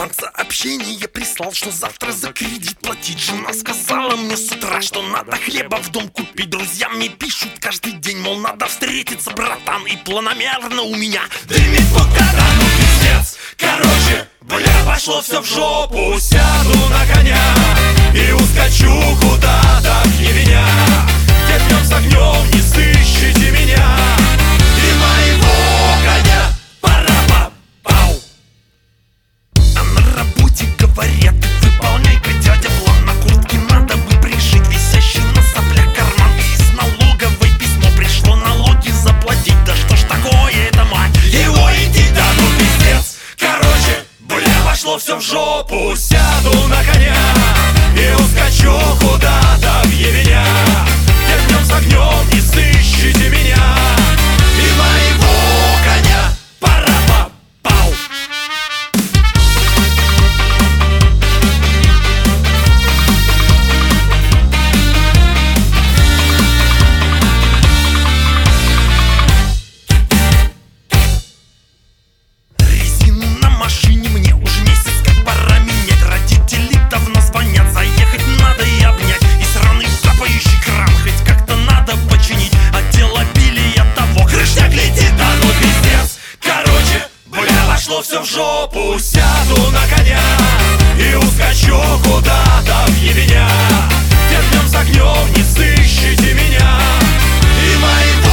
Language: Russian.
Бан сообщение прислал, что завтра за кредит платить. Жена сказала мне с утра, что надо хлеба в дом купить. Друзья мне пишут каждый день, мол, надо встретиться, братан. И планомерно у меня дымит букада, ну пиздец. Короче, бля, пошло все в жопу. Сяду на коня и ускочу куда-то в ебеня, где днем с огнем не сыщите меня и моего коня. Пара-па-пау. А на работе говорят: выполняй-ка, дядя, план. На куртке надо бы пришить висящий на соплях карман. И из налоговой письмо пришло: налоги заплатить. Да что ж такое, это мать его, иди, да ну пиздец. Короче, бля, пошло все в жопу. Сяду на коня и ускочу куда-то в ебеня, где днем с огнем не сыщите меня и моего коня. Пара-па-пау. Резину на машине мне уж месяц как пора менять. Родители давно звонят, заехать надо и обнять. И сраный капающий кран хоть как-то надо починить. Отдел обилия того, крышняк летит, да ну пиздец. Короче, бля, пошло все в жопу. Сяду на коня и ускочу куда-то в ебеня, где днем с огнем не сыщите меня и моего